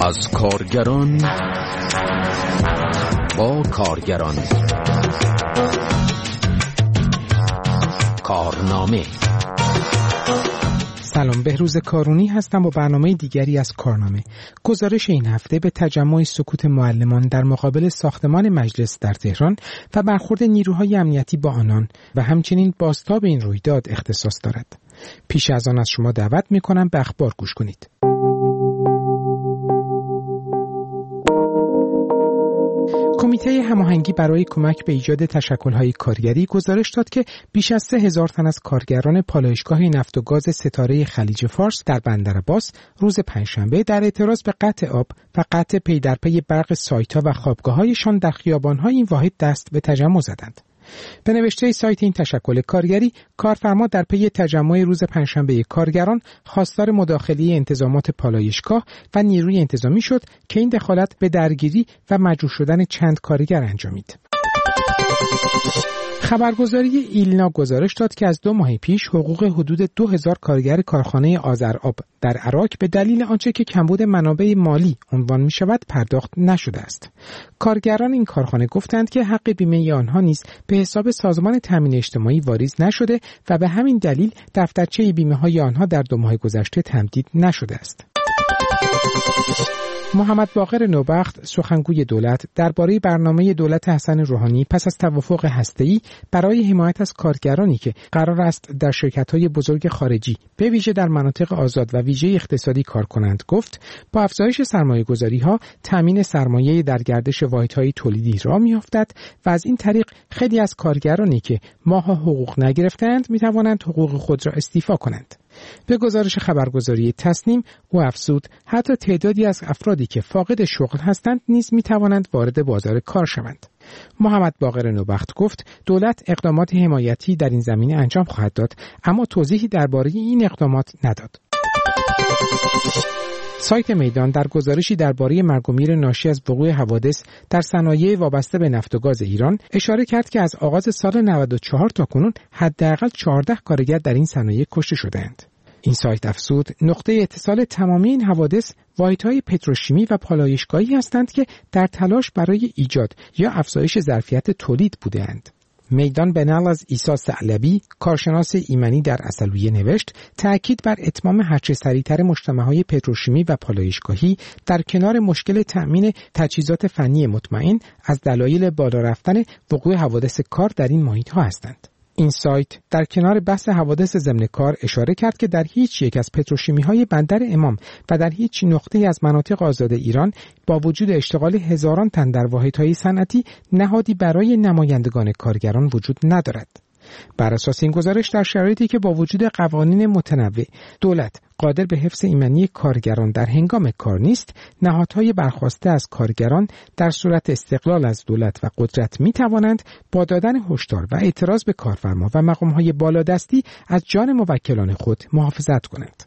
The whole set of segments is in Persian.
از کارگران با کارگران. کارنامه. سلام، بهروز کارونی هستم با برنامه دیگری از کارنامه. گزارش این هفته به تجمع سکوت معلمان در مقابل ساختمان مجلس در تهران و برخورد نیروهای امنیتی با آنان و همچنین بازتاب این رویداد اختصاص دارد. پیش از آن از شما دعوت می‌کنم به اخبار گوش کنید. کمیته هماهنگی برای کمک به ایجاد تشکل‌های کارگری گزارش داد که بیش از 3000 تن از کارگران پالایشگاه نفت و گاز ستاره خلیج فارس در بندرعباس روز پنجشنبه در اعتراض به قطع آب و قطع پی در پی برق سایت‌ها و خوابگاه‌هایشان در خیابان‌های این واحد دست به تجمع زدند. به نوشته سایت این تشکل کارگری، کارفرما در پی تجمع روز پنجشنبه کارگران خواستار مداخله انتظامات پالایشگاه و نیروی انتظامی شد که این دخالت به درگیری و مجروح شدن چند کارگر انجامید. خبرگزاری ایلنا گزارش داد که از 2 ماه پیش حقوق حدود 2000 کارگر کارخانه آذرآب در عراق به دلیل آنچه که کمبود منابع مالی عنوان می شود پرداخت نشده است. کارگران این کارخانه گفتند که حق بیمه آنها نیز به حساب سازمان تامین اجتماعی واریز نشده و به همین دلیل دفترچه بیمه های آنها در 2 ماه گذشته تمدید نشده است. محمد باقر نوبخت، سخنگوی دولت، درباره برنامه دولت حسن روحانی پس از توافق هسته‌ای برای حمایت از کارگرانی که قرار است در شرکت‌های بزرگ خارجی به ویژه در مناطق آزاد و ویژه اقتصادی کار کنند گفت با افزایش سرمایه‌گذاری‌ها تامین سرمایه در گردش واحدهای تولیدی راه می‌افتد و از این طریق خیلی از کارگرانی که ماه‌ها حقوق نگرفتند می‌توانند حقوق خود را استیفا کنند. به گزارش خبرگزاری تصنیم او افزود حتی تعدادی از افرادی که فاقد شغل هستند نیز می توانند وارد بازار کار شوند. محمد باقر نوبخت گفت دولت اقدامات حمایتی در این زمینه انجام خواهد داد، اما توضیحی درباره این اقدامات نداد. سایت میدان در گزارشی درباره مرگ و میر ناشی از وقوع حوادث در صنایع وابسته به نفت و گاز ایران اشاره کرد که از آغاز سال 94 تا کنون حداقل 14 کارگر در این صنایع کشته شدند. این سایت افزود نقطه اتصال تمامی این حوادث واحدهای پتروشیمی و پالایشگاهی هستند که در تلاش برای ایجاد یا افزایش ظرفیت تولید بودند. میدان به نقل از عیسی ثعلبی، کارشناس ایمنی در عسلویه نوشت تأکید بر اتمام هرچه سریعتر مجتمع‌های پتروشیمی و پالایشگاهی در کنار مشکل تأمین تجهیزات فنی مطمئن از دلایل بالا رفتن وقوع حوادث کار در این محیط‌ها هستند. این سایت در کنار بحث حوادث ضمن کار اشاره کرد که در هیچ یک از پتروشیمی‌های بندر امام و در هیچ نقطه‌ای از مناطق آزاد ایران با وجود اشتغال هزاران تن در واحدهای صنعتی نهادی برای نمایندگان کارگران وجود ندارد. بر اساس این گزارش در شرایطی که با وجود قوانین متنوع دولت قادر به حفظ ایمنی کارگران در هنگام کار نیست، نهادهای برخواسته از کارگران در صورت استقلال از دولت و قدرت می توانند با دادن هشدار و اعتراض به کارفرما و مقامهای بالادستی از جان موکلان خود محافظت کنند.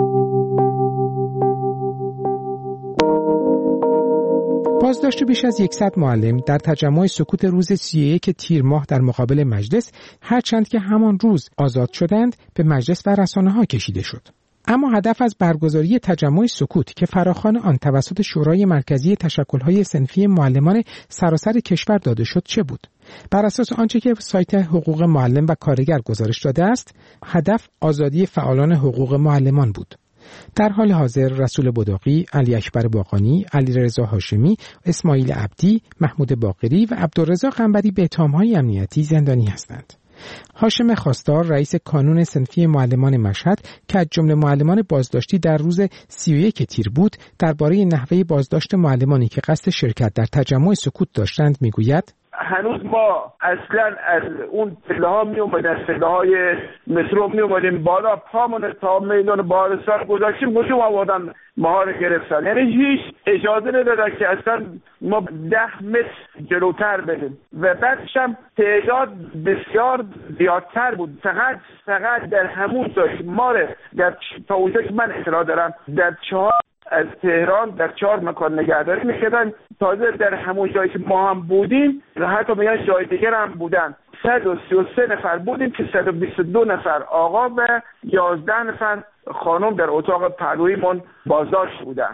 بازداشت بیش از 100 معلم در تجمع سکوت روز 31 تیر ماه در مقابل مجلس، هرچند که همان روز آزاد شدند، به مجلس و رسانه‌ها کشیده شد. اما هدف از برگزاری تجمع سکوت که فراخوان آن توسط شورای مرکزی تشکل‌های صنفی معلمان سراسر کشور داده شد چه بود؟ بر اساس آنچه که سایت حقوق معلم و کارگر گزارش داده است، هدف آزادی فعالان حقوق معلمان بود. در حال حاضر رسول بداقی، علی اکبر باقانی، علیرضا هاشمی، اسماعیل عبدی، محمود باقری و عبدالرضا قنبری به اتهام‌های امنیتی زندانی هستند. هاشم خواستار رئیس کانون صنفی معلمان مشهد که از جمله معلمان بازداشتی در روز 31 تیر بود، درباره نحوه بازداشت معلمانی که قصد شرکت در تجمع سکوت داشتند میگوید هنوز ما اصلا از اون پله ها می اومدیم، از پله های مترو می اومدیم بالا، پامون تا میدان بارستان گذاشتیم هجوم آوردن ما رو گرفتن. یعنی هیچ اجازه ندادن که اصلا ما 10 متر جلوتر بریم و بعدش هم تعداد بسیار زیادتر بود. فقط در همون جایی ما رو در تا اونجا که من اطلاع دارم در 4 از تهران در 4 مکان نگهداری می‌کردن. تازه در همون جایی که ما هم بودیم حتی میگن جای دیگر هم بودن. 133 نفر بودیم که 122 نفر آقا و 11 نفر خانم در اتاق پهلویمون بازداشت بودن.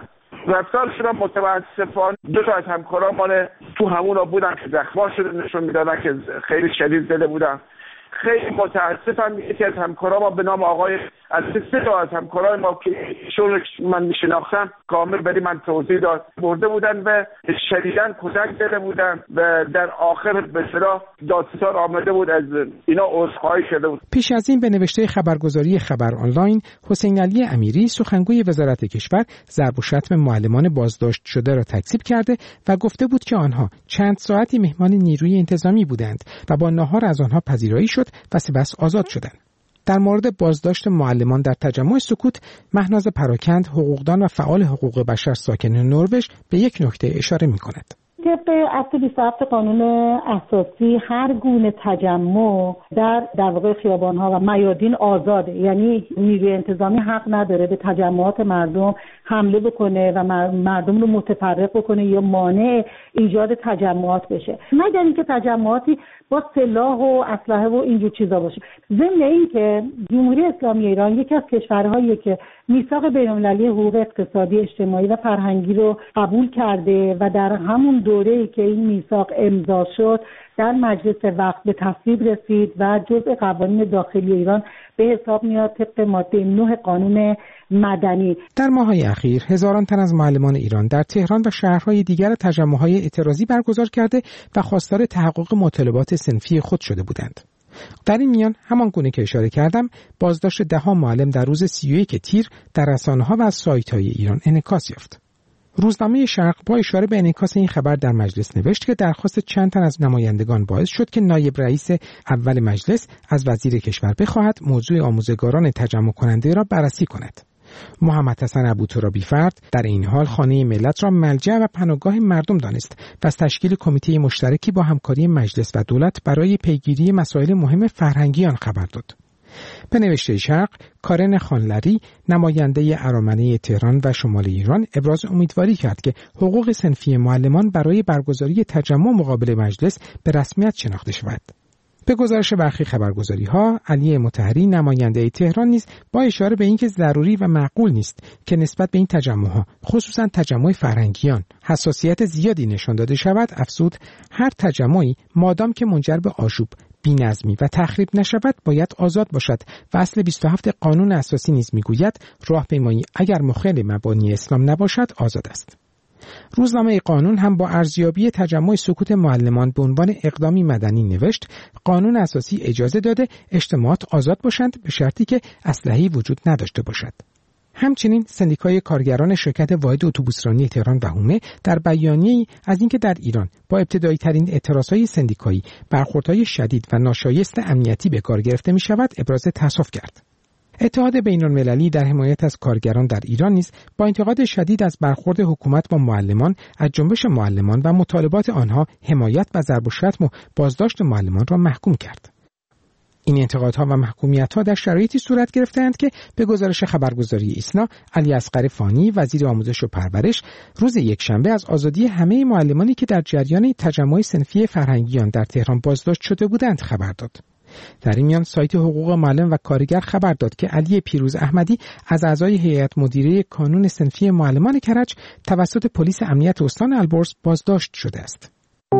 رفتارشون متاسفانه دو تا از همکاران مال تو همونا بودن که زخما شده نشون میدادن که خیلی شدید زده بودن. خیلی متاسفم یکی از همکاران ما به نام آقای از سه تا از همکاران ما که ایشون من میشناختم کامل برای من توضیح داد برده بودن و شدیداً کتک زده بودن و در آخر به اصطلاح دادستان آمده بود از اینا عذرخواهی شده بود. پیش از این به نوشته خبرگزاری خبر آنلاین حسین علی امیری سخنگوی وزارت کشور ضرب و شتم معلمان بازداشت شده را تکذیب کرده و گفته بود که آنها چند ساعتی مهمان نیروی انتظامی بودند و با ناهار از آنها پذیرایی شد و سپس آزاد شدند. در مورد بازداشت معلمان در تجمع سکوت، مهناز پراکند حقوقدان و فعال حقوق بشر ساکن نروژ به یک نکته اشاره می‌کند. طبق اصل 27 قانون اساسی هر گونه تجمع در واقع خیابان‌ها و میادین آزاده، یعنی نیروی انتظامی حق نداره به تجمعات مردم حمله بکنه و مردم رو متفرق بکنه یا مانع ایجاد تجمعات بشه، مگر اینکه تجمعاتی با سلاح و اسلحه و اینجور چیزا باشه. ضمن این که جمهوری اسلامی ایران یکی از کشورهایی که میثاق بین‌المللی حقوق اقتصادی، اجتماعی و فرهنگی رو قبول کرده و در همون دوره‌ای که این میثاق امضا شد در مجلس وقت به تصویب رسید و جزء قوانین داخلی ایران به حساب میاد طبق ماده 9 قانون مدنی. در ماه‌های اخیر هزاران تن از معلمان ایران در تهران و شهرهای دیگر تجمع‌های اعتراضی برگزار کرده و خواستار تحقق مطالبات صنفی خود شده بودند. در این میان همان گونه که اشاره کردم بازداشت 10 معلم در روز 31 تیر در رسانه‌ها و سایت‌های ایران انعکاس یافت. روزنامه شرق با اشاره به انعکاس این خبر در مجلس نوشت که درخواست چند تن از نمایندگان باعث شد که نایب رئیس اول مجلس از وزیر کشور بخواهد موضوع آموزگاران تجمع کننده را بررسی کند. محمد حسن ابوترابی فرد در این حال خانه ملت را ملجأ و پناهگاه مردم دانست و از تشکیل کمیته مشترکی با همکاری مجلس و دولت برای پیگیری مسائل مهم فرهنگی آن خبر داد. به نوشته شرق، کارن خانلری نماینده ارامنه تهران و شمال ایران ابراز امیدواری کرد که حقوق صنفی معلمان برای برگزاری تجمع مقابل مجلس به رسمیت شناخته شود. به گزارش برخی خبرگزاری‌ها، علی مطهری نماینده تهران نیز با اشاره به اینکه ضروری و معقول نیست که نسبت به این تجمع‌ها، خصوصا تجمع فرهنگیان، حساسیت زیادی نشان داده شود، افزود هر تجمعی مادام که منجر به آشوب، بی‌نظمی و تخریب نشود باید آزاد باشد و اصل 27 قانون اساسی نیز میگوید راهپیمایی اگر مخالف مبانی اسلام نباشد آزاد است. روزنامه قانون هم با ارزیابی تجمع سکوت معلمان به عنوان اقدامی مدنی نوشت قانون اساسی اجازه داده اجتماعات آزاد باشند به شرطی که اسلحه‌ای وجود نداشته باشد. همچنین سندیکای کارگران شرکت واحد اتوبوسرانی تهران و حومه در بیانیه‌ای از اینکه در ایران با ابتدایی ترین اعتراضهای سندیکایی برخوردهای شدید و ناشایست امنیتی به کار گرفته می‌شود ابراز تأسف کرد. اتحاد بین‌المللی در حمایت از کارگران در ایران نیز با انتقاد شدید از برخورد حکومت با معلمان از جنبش معلمان و مطالبات آنها حمایت و ضرب و شتم و بازداشت معلمان را محکوم کرد. این انتقادها و محکومیت‌ها در شرایطی صورت گرفته‌اند که به گزارش خبرگزاری ایسنا، علی اصغر فانی وزیر آموزش و پرورش روز یکشنبه از آزادی همه معلمانی که در جریان تجمع صنفی فرهنگیان در تهران بازداشت شده بودند خبر داد. در این میان سایت حقوق معلم و کارگر خبر داد که علی پیروز احمدی از اعضای هیئت مدیره کانون صنفی معلمان کرج توسط پلیس امنیت استان البرز بازداشت شده است.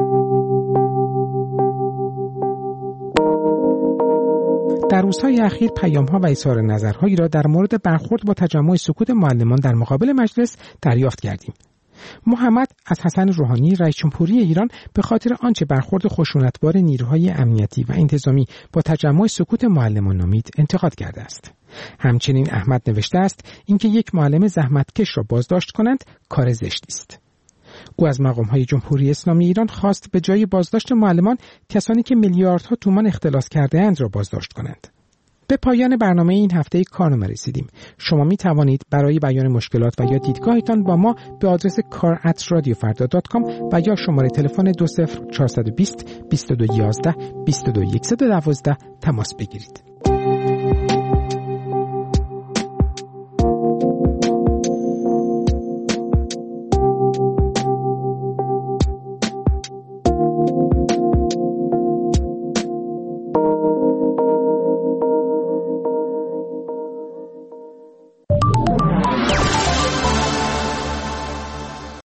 در روزهای اخیر پیام‌ها و اظهار نظرهایی را در مورد برخورد با تجمع سکوت معلمان در مقابل مجلس دریافت کردیم. محمد از حسن روحانی رئیس جمهوری ایران به خاطر آنچه برخورد خشونتبار نیروهای امنیتی و انتظامی با تجمع سکوت معلمان نامید انتقاد کرده است. همچنین احمد نوشته است اینکه یک معلم زحمتکش را بازداشت کنند کار زشتی است. او از مقام‌های جمهوری اسلامی ایران خواست به جای بازداشت معلمان کسانی که میلیاردها تومان اختلاس کرده‌اند را بازداشت کنند. به پایان برنامه این هفته کارنامه رسیدیم. شما می توانید برای بیان مشکلات و یا دیدگاهتان با ما به آدرس kar@radiofarda.com و یا شماره تلفن 20420 2211 22112 تماس بگیرید.